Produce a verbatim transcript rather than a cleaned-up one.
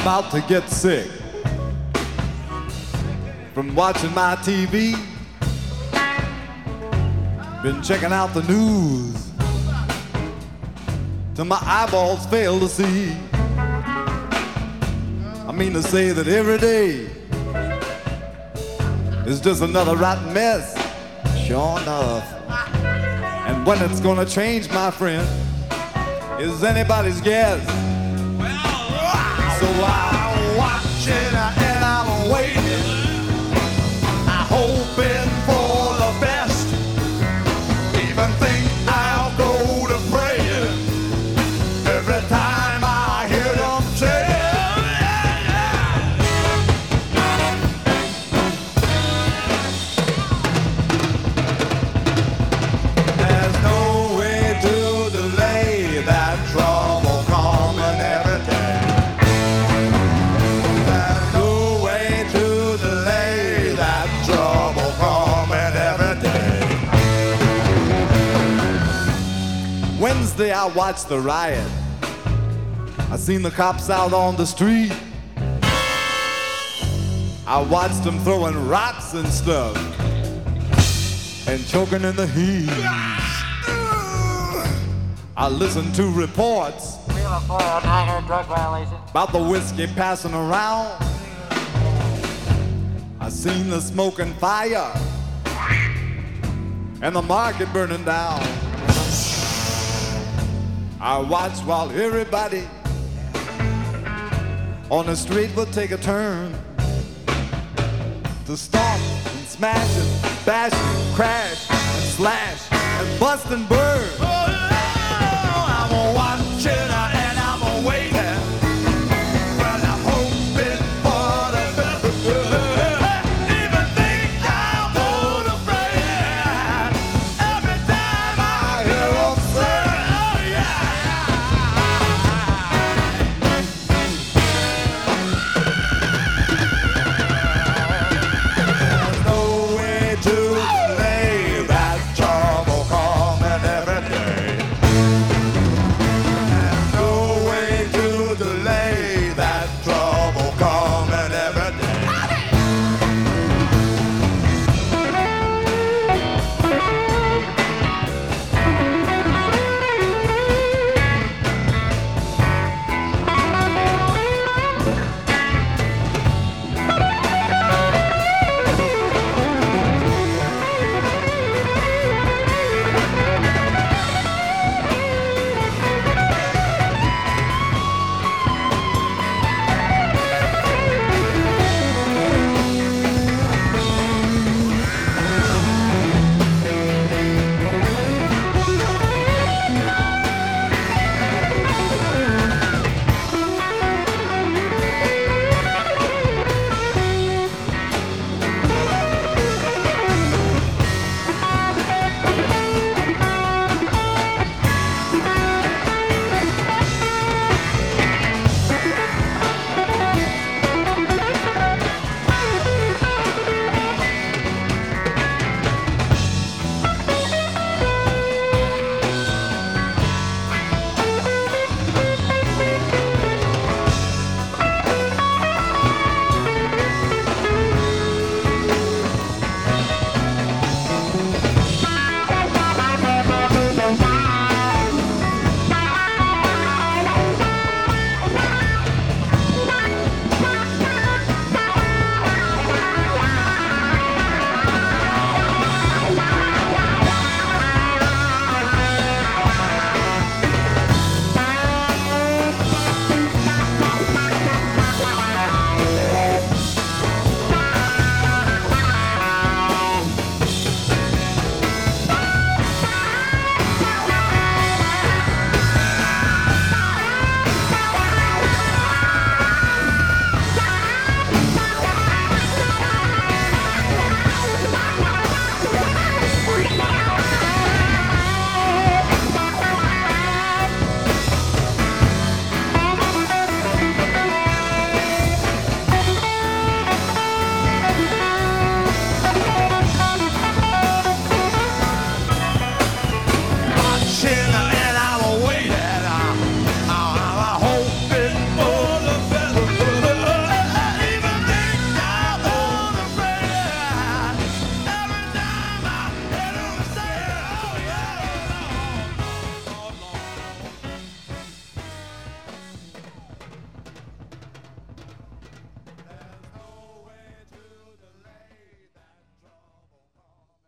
about to get sick from watching my T V. Been checking out the news till my eyeballs fail to see. I mean to say that every day is just another rotten mess, sure enough. And when it's gonna change, my friend, is anybody's guess. So I'm watching and I'm waiting, I'm hoping for the best. Even think I'll go to praying every time I hear them say, there's no way to delay that trouble coming every day. There's no way to delay that trouble coming every day. Wednesday I watched the riot. I seen the cops out on the street. I watched them throwing rocks and stuff and choking in the heat. I listened to reports drug violation. about the whiskey passing around. I seen the smoke and fire and the market burning down. I watched while everybody on the street would take a turn to stomp and smash and bash and crash and slash and bust and burn. Oh, I'm watching and I'm waiting, but I'm hoping for the best. Even think I'll go to praying every time I hear them say, oh yeah. There's no way to delay